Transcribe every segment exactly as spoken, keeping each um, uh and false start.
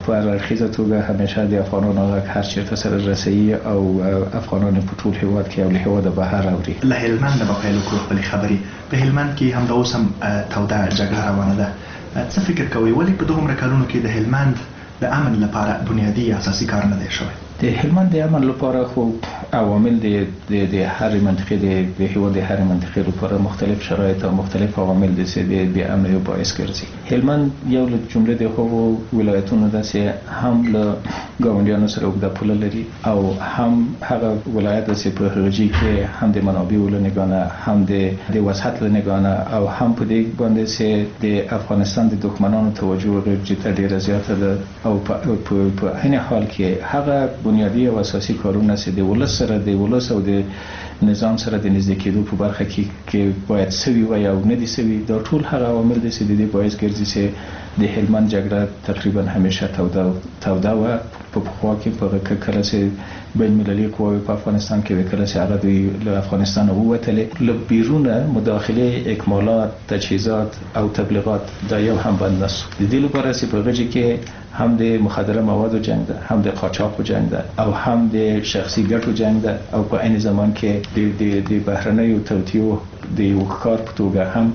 په هر اړخیزه توګه همیشه د افغانانو غږ هر چیرته سره رسوي او افغانان په ټول هیواد کې او له هیواده بهر اوري. له هلمند به پیل وکړو خپلې خبرې. په هلمند کې هم د اوس هم توده جګړه روانه ده. څه فکر کوئ ولې په دومره کلونو کې د هلمند د امن لپاره بنیادی اساسي کار نه دی شوی؟ د هلمند د امن لپاره خو عوامل د د هر منطقې د هیواد د هر منطقې لپاره مختلف شرایط او مختلف عوامل دي چې د بې امنۍ باعث ګرځي. هلمند یو له جملې د هغو ولایتونو ده چې هم له ګاونډیانو سره اوږده پوله لري او هم هغه ولایت ده چې په هغه کې هم د منابعو له نګاه هم د د وسعت له نګاه او هم په دې باندې چې د افغانستان د دښمنانو توجه ورته ډیره زیاته ده او په عین حال کې هغه بنیادی او اساسي کارونه چې د ولس سره د ولس او د نظام سره د نږدې کېدو په برخه کې کې باید سوي وي او نه دي سوي. دا ټول هغه عوامل دي چې د دې باعث ګرځي چې د هلمند جګړه تقریبا همیشه توده توده و. په پخوا کې په کله چې بین المللي قواوې په افغانستان کې وکړه چې هغه د افغانستان ووتلې له بیرونه مداخله اکمالات تجهیزات او تبلیغات دا یو هم بند نشو. د دې لپاره چې په غږی کې هم د مخدره موادو جنگ ده، هم د قاچاق جنگ ده او هم د شخصي ګټو جنگ ده او په عین زمان کې د د د بهرنیو توطیو د یو کار په توګه هم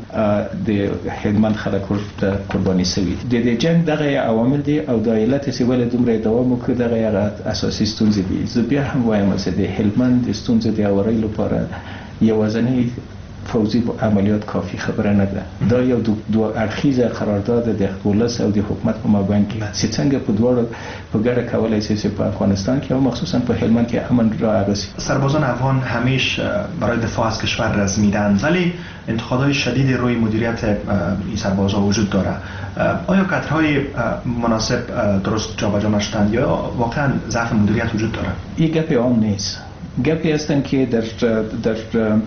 د هلمند خلک ورته قرباني شوي. د دې جنگ دغه عوامل دي او د علت چې ولې دومره دوام وکړي دغه اساسي ستونزې دي. زه بیا هم وایم چې د هلمند د ستونزې د اورۍ لپاره یوازینی فوزي عملیات کافی خبره نه ده. دا یو دو, دو اړخیزه قرارداد د ولس او د حکومت په مابین کې چې څنګه په دوړو په ګډه کولای شي چې په افغانستان کې او مخصوصا په هلمند کې امن را اغسي. سربازان افغان همیشه برای دفاع از کشور رزمیدند ولی انتقادهای شدید روی مدیریت این سربازها وجود داره. آیا کادرهای مناسب درست جابجا نشدند یا واقعا ضعف مدیریت وجود داره؟ این گپ عام نیست. گپی هستند که در در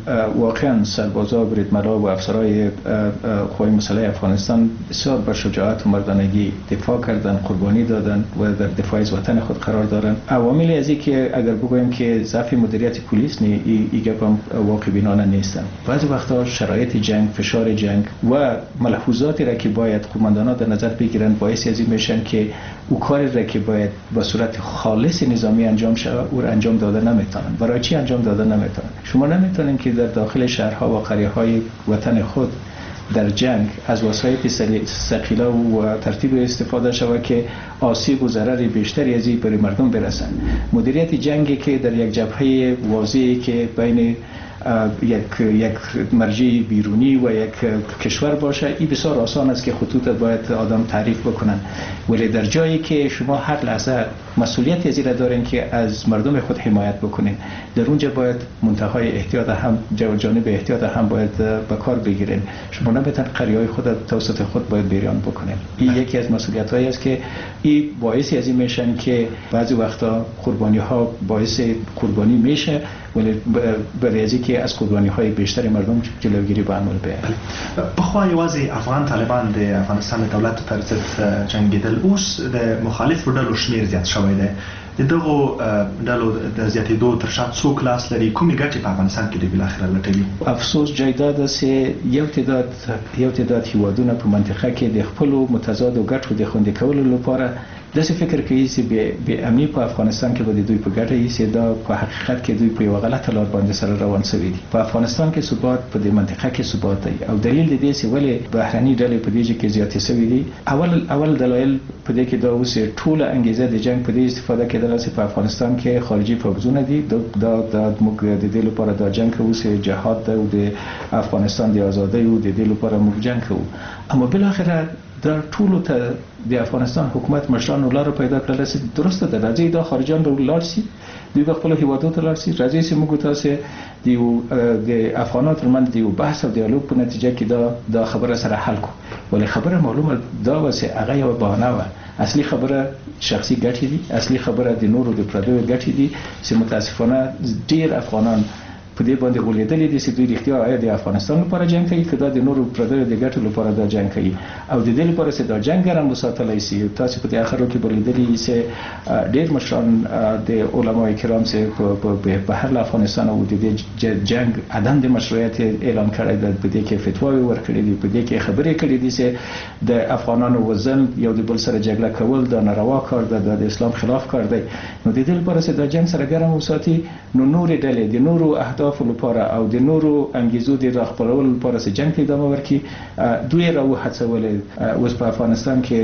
واقعا سربازا و بریدملا و افسرهای قوای مسلح افغانستان بسیار با شجاعت و مردانگی دفاع کردن، قربانی دادن و در دفاع از وطن خود قرار دارن. عواملی از این که اگر بگویم که ضعف مدیریت پلیس نی این گپ هم واقع بینانه نیستن. بعضی وقتا شرایط جنگ، فشار جنگ و ملحوظاتی را که باید قماندانان در نظر بگیرن باعث از این میشن که او کاری را که باید با صورت خالص نظامی انجام شود او را انجام داده نمیتونن. برای چی انجام داده نمیتونن؟ شما نمیتونین که در داخل شهرها و قریه‌های وطن خود در جنگ از وسایل ثقیله و ترتیب استفاده شود که آسیب و ضرر بیشتری از این بر مردم برسند. مدیریت جنگی که در یک جبهه واضحی که بین یک یک مرجع بیرونی و یک کشور باشه این بسیار آسان است که خطوط باید آدم تعریف بکنن، ولی در جایی که شما هر لحظه مسئولیت از این دارین که از مردم خود حمایت بکنین در اونجا باید منتهای احتیاط هم جانب احتیاط هم باید به کار بگیرین. شما نمیتون قریه‌های خود توسط خود باید بیان بکنین. این یکی از مسئولیت‌هایی است که این باعث از این میشن که بعضی وقتا قربانی‌ها باعث قربانی میشه ولی برای از که از قربانی‌های بیشتر مردم جلوگیری به عمل بیاید. بخوا یوازې افغان طالبان د افغانستان د دولت پر ضد جنگیدل اوس د مخالفو ډلو شمیر زیات شوی دی. د دغو ډلو د زیاتېدو تر شا څوک لاس لري؟ کومې ګټې په افغانستان کې دوی بالاخره لټوي؟ افسوس جای داد است یو تعداد یو تعداد هیوادونه په منطقه کې د خپلو متضادو ګټو د خوندي کولو لپاره داسې فکر کوي چې به امني په افغانستان کې به دوی په ګټه یې چې دا په حقیقت کې دوی په یو غلطه لار باندې سره روان شوي دي. په افغانستان کې ثبات په دې منطقه کې ثبات دی او دلیل د دې چې ولې بهرني ډلې په دې کې زیاتې شوي دي. اول اول دلایل په دې کې دا اوس ټوله انګیزه د جنگ په دې استفاده کېدل چې په افغانستان کې خارجي فوجونه دي. دا د موږ د دې لپاره دا جنگ کوو چې جهاد ده او د افغانستان د ازادۍ او د دې لپاره موږ جنگ کوو. اما بالاخره در ټولو ته د افغانستان حکومت مشران ولر پیدا کړل چې درسته ده راځي دا خارجان رو لاړ شي دوی په خپل هیوادو ته لاړ شي راځي چې موږ تاسو د د افغانانو ترمنځ د بحث او دیالوګ په نتیجه کې دا دا خبره سره حل کو. ولی خبره معلومه دا و چې هغه یو بهانه و. اصلي خبره شخصي ګټې دي، اصلي خبره د نورو د پردیو ګټې دي چې متاسفانه ډیر افغانان په دې باندې غولېدلې دي چې دوی رښتیا آیا د افغانستان لپاره جنگ کوي که دا د نورو پردیو د ګټو لپاره دا جنگ کوي او د دې لپاره چې دا جنگ ګرم وساتلی شي. تاسو په دې اخرو کې بلیدلې چې ډېر مشران د علماء کرام چې په بهر افغانستان او د دې جنگ عدم د مشروعیت اعلان کړی دی، په دې کې فتواوې ورکړې دي، په دې کې خبرې کړې دي چې د افغانانو وزن یو د بل سره جګړه کول دا ناروا کار ده، د اسلام خلاف کار دی. نو د دې لپاره چې دا جنگ سره ګرم وساتي نو نورې ډلې د نورو اهدافو لپاره او د نورو انګیزو د راخپلولو لپاره چې جنگ ته ادامه ورکړي دوی را وهڅولې. اوس په افغانستان کې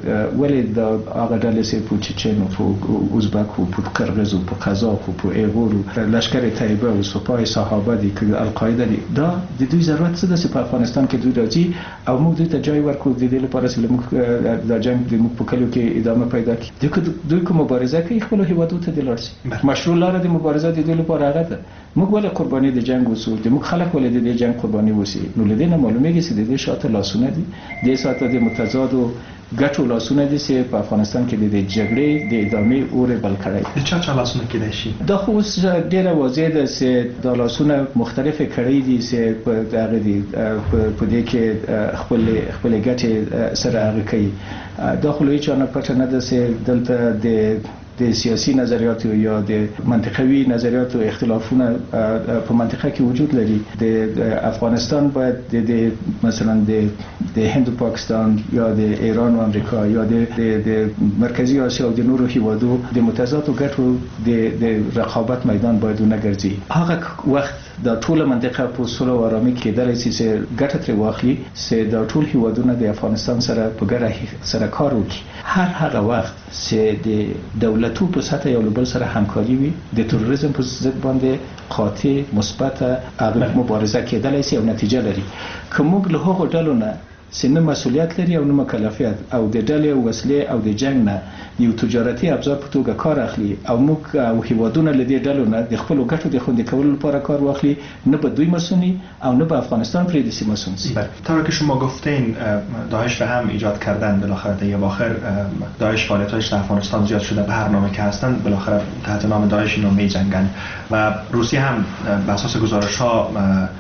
ولې د هغه ډلې چې په چچن او په ازبک او په قرغیز او په قزاق او په ایغور لشکر طیبه او سپاه صحابه دي که القاعده دي، دا د دوی ضرورت څه ده چې په افغانستان کې دوی راځي او موږ دوی ته جای ورکړو د دې لپاره چې موږ د جنگ د موږ په کلیو کې ادامه پیدا کړي. دوی کوم مبارزه کوي خپل هیوادو ته د لارسي مشروع لاره د مبارزه د دوی لپاره هغه ده. موږ ولې قرباني د جنگ وسو د موږ خلک ولې د جنگ قرباني وسی؟ نو لدې نه معلومیږي چې د دې شاته لاسونه دي، د ساته د متضادو ګټو لاسونه دي چې په افغانستان کې د جګړې د ادامې اور بل کړی. د چا چا لاسونه کېدای شي؟ دا خو اوس ډېره واضح ده چې دا لاسونه مختلفې کړۍ دي چې په هغه دي په دې کې خپل خپل ګټې سره هغه کوي. دا خو هیڅ نه پټه نه ده چې دلته د د سیاسي نظریاتو یا د منطقوي نظریاتو اختلافونه په منطقه کې وجود لري. د افغانستان باید د مثلا د د هند او پاکستان یا د ایران او امریکا یا د د مرکزی آسیا او د نورو هیوادو د متضادو ګټو د د رقابت میدان باید نه ګرځي. هغه وخت دا ټول منطقه په سولو او آرامي کې درې چې ګټه تر واخلي چې دا ټول هیوادونه د افغانستان سره په ګډه سره کار وکړي. هر هغه وخت چې د دولتو په سطح یو بل سره همکاري وي د تروریزم په ضد باندې قاطع مثبت هغه مبارزه کېدلای شي او نتیجه لري. که موږ له هغو ډلو نه چې نه مسؤلیت لري او نه مکلفیت او د ډلې وسلې او د جنگ نه یو تجارتي ابزار په توګه کار اخلي او موږ او هیوادونه له دې ډلو نه د خپل ګټو د خوندي کولو لپاره کار واخلي، نه به دوی مسئولي او نه به افغانستان پرې د سیمه مسئول. طور که شما گفتین داعش را هم ایجاد کردن، بالاخره در اواخر داعش فعالیت‌هاش در افغانستان زیاد شده، به هر نامه که هستند بالاخره تحت نام داعش اینا می‌جنگند و روسیه هم بر اساس گزارش‌ها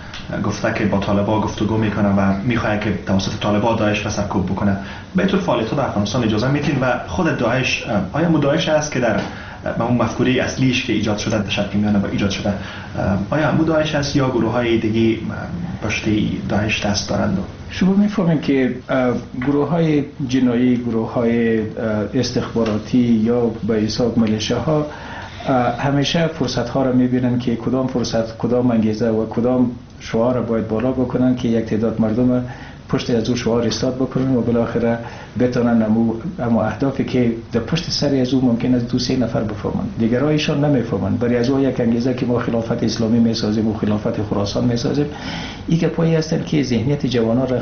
گفته که با طالبان گفتگو میکنه و میخواد که توسط طالبان داعش را سرکوب بکنه. به طور فعالیت‌ها در افغانستان اجازه میدین و خود داعش آیا داعش است که در اون مفکوره اصلیش که ایجاد شده در شرق میانه و ایجاد شده آیا همون داعش است یا گروه‌های دیگه پشت داعش دست دارند؟ شما میفهمید که گروه‌های جنایی، گروه‌های استخباراتی یا به حساب ملیشه‌ها همیشه فرصت‌ها را می‌بینن که کدام فرصت، کدام انگیزه و کدام شعار را باید بالا بکنن که یک تعداد مردم پشت از او شعار ایستاد بکنن و بالاخره بتونن امو اما اهدافی که در پشت سر از او ممکن است دو سه نفر بفهمن، دیگرایشان نمیفهمن. برای از او یک انگیزه که ما خلافت اسلامی میسازیم و خلافت خراسان میسازیم، این که پایی هستن که ذهنیت جوانان را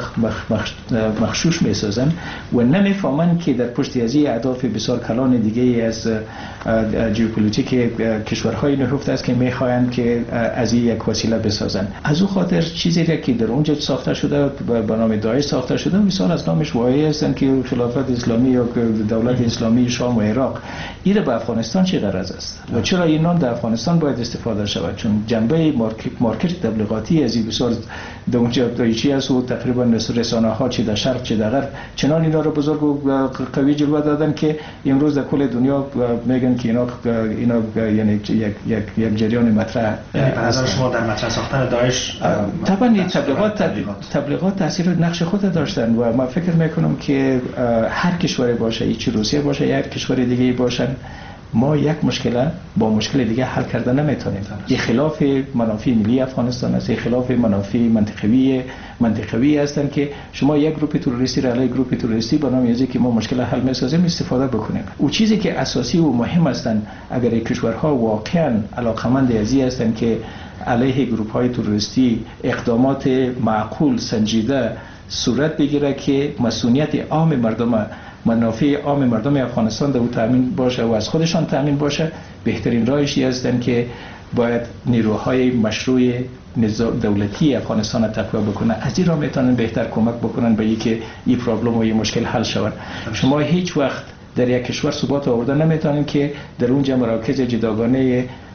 مخشوش میسازن و نمیفهمن که در پشت از این اهداف بسیار کلان دیگه از ژئوپلیتیک کشورهای نهفته است که میخواهند که از این یک وسیله بسازن. از او خاطر چیزی را که در اونجا ساخته شده به نام داعش ساخته شده مثال از نامش واهی هستند که خلافت اسلامی یا دولت اسلامی شام و عراق. این به افغانستان چه غرض است و چرا این نام در افغانستان باید استفاده شود؟ چون جنبه مارکت مارکت تبلیغاتی از این بسیار در اونجا دایچی است و تقریبا رسانه ها چه در شرق چه در غرب چنان اینا رو بزرگ و قوی جلوه دادن که امروز در کل دنیا میگن که اینا اینا یعنی یک یک یک جریان مطرح از شما در مطرح ساختن داعش طبعا تبلیغات تبلیغات تاثیر نقش خود داشتن و ما فکر میکنم که هر کشوری باشه، چه روسیه باشه یا هر کشور دیگه باشن، ما یک مشکل با مشکل دیگه حل کرده نمیتونیم. این خلاف منافع ملی افغانستان است، این خلاف منافع منطقوی منطقوی هستن که شما یک گروه تروریستی را علیه گروه تروریستی به نام که ما مشکل حل میسازیم استفاده بکنیم. او چیزی که اساسی و مهم هستن اگر این کشورها واقعا علاقمند ازی هستن که علیه گروه های تروریستی اقدامات معقول سنجیده صورت بگیره که مسئولیت عام مردم، منافع عام مردم افغانستان در او تامین باشه و از خودشان تامین باشه، بهترین راهش هستند که باید نیروهای مشروع دولتی افغانستان را تقویت بکنن. از این راه میتونن بهتر کمک بکنن به اینکه این پرابلم و این مشکل حل شود. شما هیچ وقت در یک کشور ثبات آورده نمیتونین که در اونجا مراکز جداگانه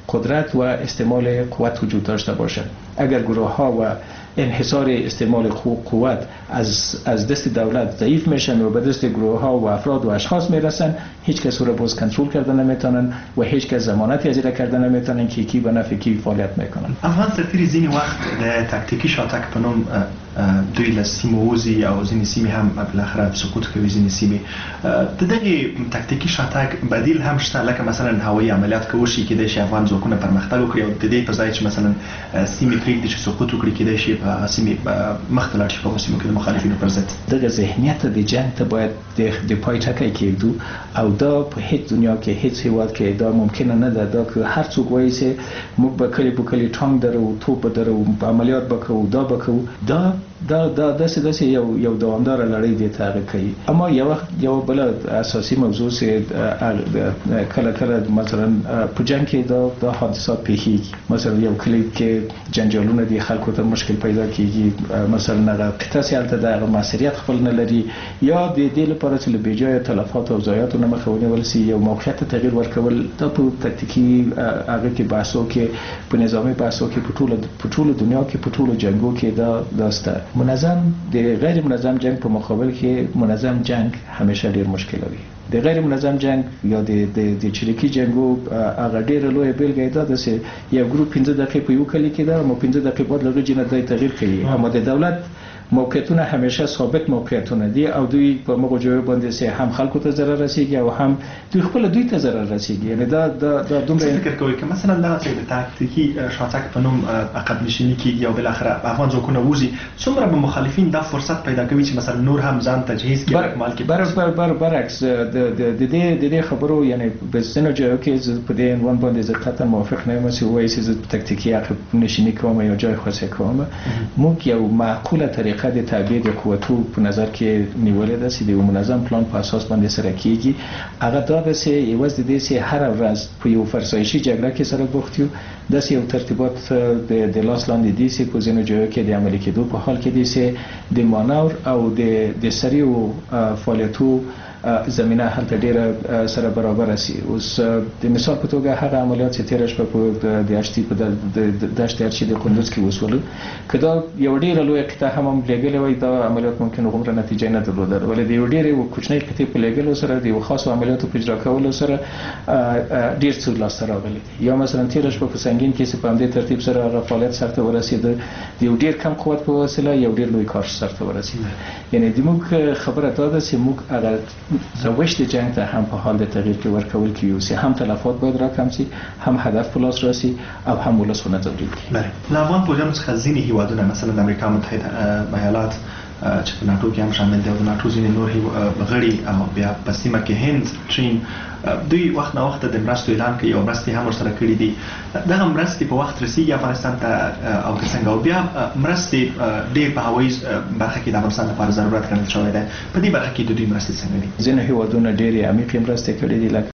قدرت و استعمال قوت وجود داشته باشد. اگر گروه ها و انحصار استعمال قوت از از دست دولت ضعیف میشن و به دست گروه ها و افراد و اشخاص میرسن، هیچ کس رو باز کنترل کردن نمیتونن و هیچ کس ضمانتی از این کردن نمیتونن که کی به نفع کی فعالیت میکنن. افغان سرتیری زین وقت د تاکتیکی شاتک په نوم دوی له سیمو وځي او ځینې سیمې هم بالاخره سقوط کوي. ځینې سیمې د دغه تاکتیکی شاتک بدیل هم شته، لکه مثلا هوایي عملیات که وشي کېدای شي افغان ځواکونه پرمختګ وکړي او د دې په ځای چې مثلا سیمې پرېږدي چې سقوط وکړي، کېدای شي په سیمې مخ ته لاړ شي په سیمو کې د مخالفینو پر ضد. دغه ذهنیت د جنگ ته باید د پای ټکی کېږدو او دا په هیڅ دنیا کې هیڅ هیواد کې دا ممکنه نه ده. دا که هر څوک وایي چې موږ به کلی په کلی ټانک درو، توپ به درو، عملیات به کوو، دا به کوو، دا دا دا داسې داسې یو یو دوامداره لړۍ دی تغییر کوي. اما یو یو بل اساسي موضوع چې کله کله مثلا په جنگ کې دا دا حادثات پیښیږي. مثلا یو کلی کې جنجالونه دي، خلکو ته مشکل پیدا کیږي، مثلا هغه قطعه سیالته د مسئولیت خپل نه لري، یا د دې لپاره چې له بیجای تلفات او ضایعاتو نه مخه ونیول شي یو موقعیت تغییر ورکول. دا په تکتیکی هغه کې بحثو کې په نظامی بحثو کې په ټوله په ټوله دنیا کې په ټوله جنگو کې دا داسته. منظم د غیر منظم جنگ په مقابل کې منظم جنگ همیشه ډیر مشکل وي. د غیر منظم جنگ یا د د چریکي جنگو هغه ډیر لوی بیلګه ده چې یو ګروپ پنځه دقیقې په یو کلی کې ده، مو پنځه دقیقې بعد لږ جنه د تغییر کوي. اما د دولت موقعیتونه همیشه ثابت موقعیتونه دي او دوی په موږ جوړ باندې سه هم خلکو ته ضرر رسیږي او هم دوی خپل دوی ته ضرر رسیږي. یعنی دا دا دا دومره فکر کوي که مثلا دا چې د تاکتیکی شاتک په نوم عقب نشینی کیږي او بل اخره افغان ځواکونه وځي، څومره به مخالفین دا فرصت پیدا کوي چې مثلا نور هم ځان تجهیز کړي او مال کې بر بر بر برعکس د د دې د دې خبرو یعنی په سينو جو کې په دې عنوان باندې زه قطعا موافق نه یم چې وایي چې تاکتیکی عقب نشینی کوم یا جای خاصه کوم. موږ یو معقوله طریقه د تعبیر قوتو په نظر کې نیولې ده چې د منظم پلان په اساس باندې سره کیږي. هغه دا ده چې یوازې د دې چې هر ورځ په یو فرسایشي جګړه کې سره بوخت یو، د یو ترتیبات د د لاس لاندې دي چې په ځینو ځایو کې د عملي کېدو په حال کې دي چې د مانور او د د سریو فعالیتو زمینه هلته ډیره سره برابر شي. اوس د مثال په توګه هغه عملیات چې تیر شپه په د اشتی په د دشت ارچي د کندوز کې وسول، کدا یو ډیره لوی قطعه هم لګلې وای، دا عملیات ممکن غوړه نتیجه نه درلوده، ولې د یو ډیره کوچنی قطعه په لګلو سره د یو خاص عملیاتو په اجرا کولو سره ډیر څه لاس راغلي. یا مثلا تیر شپه په سنگین کې چې په همدې ترتیب سره هغه فعالیت سرته ورسید، د یو ډیر کم قوت په وسیله یو ډیر لوی کار سرته ورسید. یعنی د موږ خبره دا ده چې موږ هغه روش د جنگ ته هم په حال د تغییر کې ورکول کیو چې هم تلفات باید راکم شي، هم هدف په لاس راسي او هم ولسونه ځوري. بله، له افغان پوځیانو څخه ځینې هیوادونه مثلا د امریکا متحده ایالات چې په ناټو کې هم شامل دي او د ناټو ځینې نور غړي او بیا په سیمه کې هند، چین، دوی وخت نه وخت د مرستو اعلان کوي او مرستې هم ورسره کړي دي. دغه مرستې په وخت رسیږي افغانستان ته او که څنګه؟ او بیا مرستې ډېر په هوایي برخه کې د افغانستان لپاره ضرورت ګڼل شوی دی. په دې برخه کې د دوی مرستې څنګه دي؟ ځینې هیوادونه ډېرې عمیقې مرستې کړي دي، لکه